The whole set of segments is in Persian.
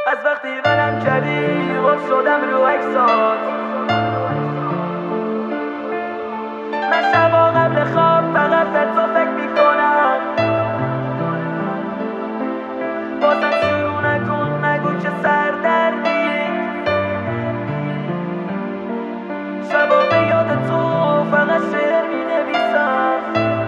از وقتی ولم کردی غف شدم رو عکسات. من شبا قبل خواب فقط به تو فکر میکنم. بازم شروع نکن نگو که سردردی. شبا به یاد تو فقط شعر مینویسم.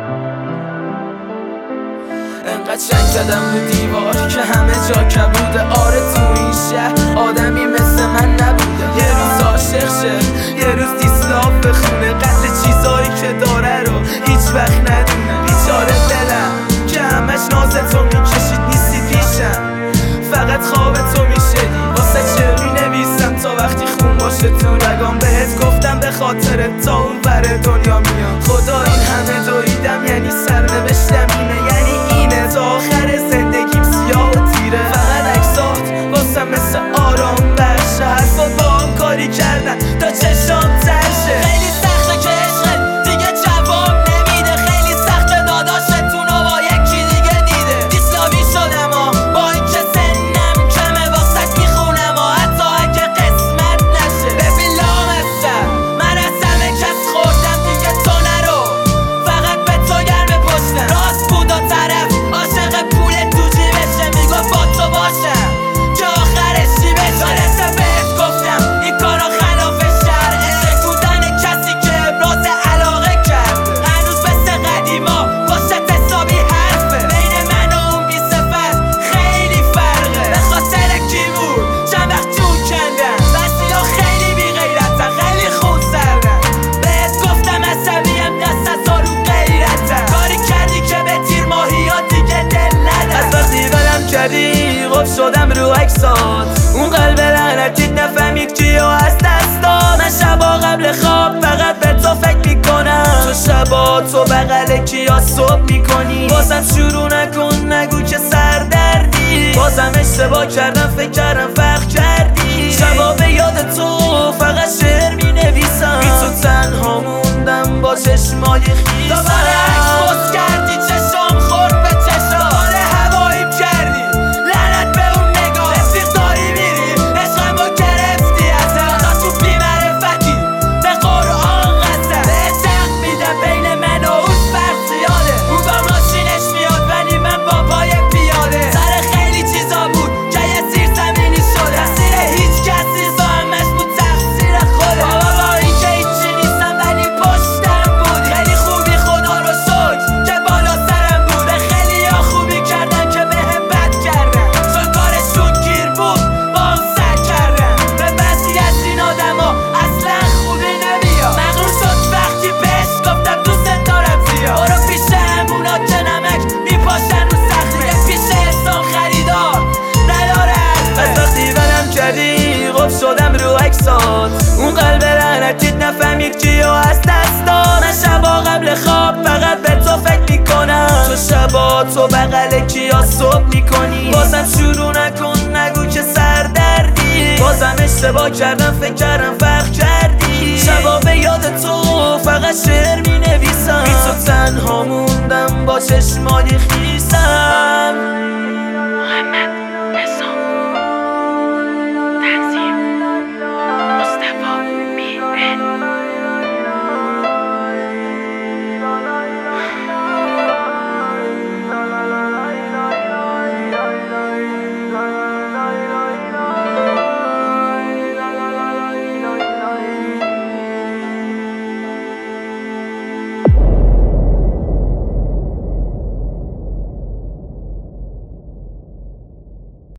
انقدر چنگ زدم رو دیوار که همه جا کبوده. آره تو این شهر آدمی مثل من نبوده. یه روز عاشق شه، یه روز دیسلاف بخونه. قدر چیزایی که داره رو هیچ وقت ندونه. بیچاره دلم که همش ناز تو میکشید نیستی پیشم. فقط خواب تو میشدی واسه چه مینویسم تا وقتی خون باشه تو رگام. بهت گفتم به خاطر تا اون ور دنیا میام. خدا این همه دویدم یعنی سرنوشتم اینه، یعنی اینه تا آخر زندگیم سیاه و تیره. فقط عکسات واسم مثل آرام بخشه. حرفات با هم کاری کردن تا چشام ترشه. خیلی سخته که عشقت دیگه جواب نمیده. خیلی سخته داداشتون رو با یکی دیگه دیده. دیسلامی شدم با این که سنم کمه واسط میخونم حتی اگه قسمت نشه. ببین لامستم من از همه کس خوردم دیگه تو نرو. فقط به تو گرم پشتم. راست بود و طرف عاشق پول تو جیبشه. میگو با تو باشم که آخرش چی بشه. آرسته بهت گفتم این کارا خلاف شرعه. شکودن کسی که ابراز علاقه کرد هنوز مثل قدیما پشت حسابی حرفه. بین من و اون بی صفت خیلی فرقه. به خاطر کی بود چند وقت جون کندم. بسیلا خیلی بی غیرتن خیلی خون سردن. بهت گفتم عصبیم دست از رو غیرتن. کاری کردی که به تیر ماهی ها دیگه دل ندن. از وقتی ولم کردی غف شدم رو عکسات. اون قلب لعنتیت نفهمید کیو از دست داد. من شبا قبل خواب فقط به تو فکر میکنم. تو شبا تو بغل کیا صبح میکنی. بازم شروع نکن نگو که سردردی. بازم اشتباه کردم فکر کردم فرق کردی. شبا به یاد تو فقط شعر مینویسم. بی تو تنها موندم با چشمای خیسم. دوباره عکس پست کردی چشم خورد به چشم. دوباره هواییم کردی لعنت به اون نگاه. رفیق داری میری عشقمو گرفتی ازم. تا تو بی معرفتی به قرآن قسم. بهت حق میدم بین من و اون فرق زیاده. اون با ماشینش میاد ولی من با پای پیاده. سر خیلی چیزا بود که یه سیر زمینی شده. تقصیر هیچ کس نیست و همش بود تقصیر خوده. بابا با این که هیچی نیستم ولی پشتم بودی. خیلی خوبی خدا رو شکر که بالا سرم بود. به خیلی ها خوبی کردن که بهم بد کردن. چون کارشون گیر بود با هم سر کردن. به بعضی از این آدم ها اصلا خوبی نمیاد. مغرور شد وقتی بهش گفتم دوست دارم زیاد. برو پیش همونا که نمک میپاشن رو سخته. پیش احسان خریدار نداره از وقتی ولم کردی غف شدم رو عکسات. اون قلب لعنتیت نفهمید کیو از دست داد. من شبا قبل خواب فقط به تو فکر میکنم. تو شبا تو بغل کیا صبح میکنی. بازم شروع نکن نگو که سردردی. بازم اشتباه کردم فکر کردم فرق کردی. شبا به یاد تو فقط شعر مینویسم. بی تو تنها موندم با چشمای خیسم.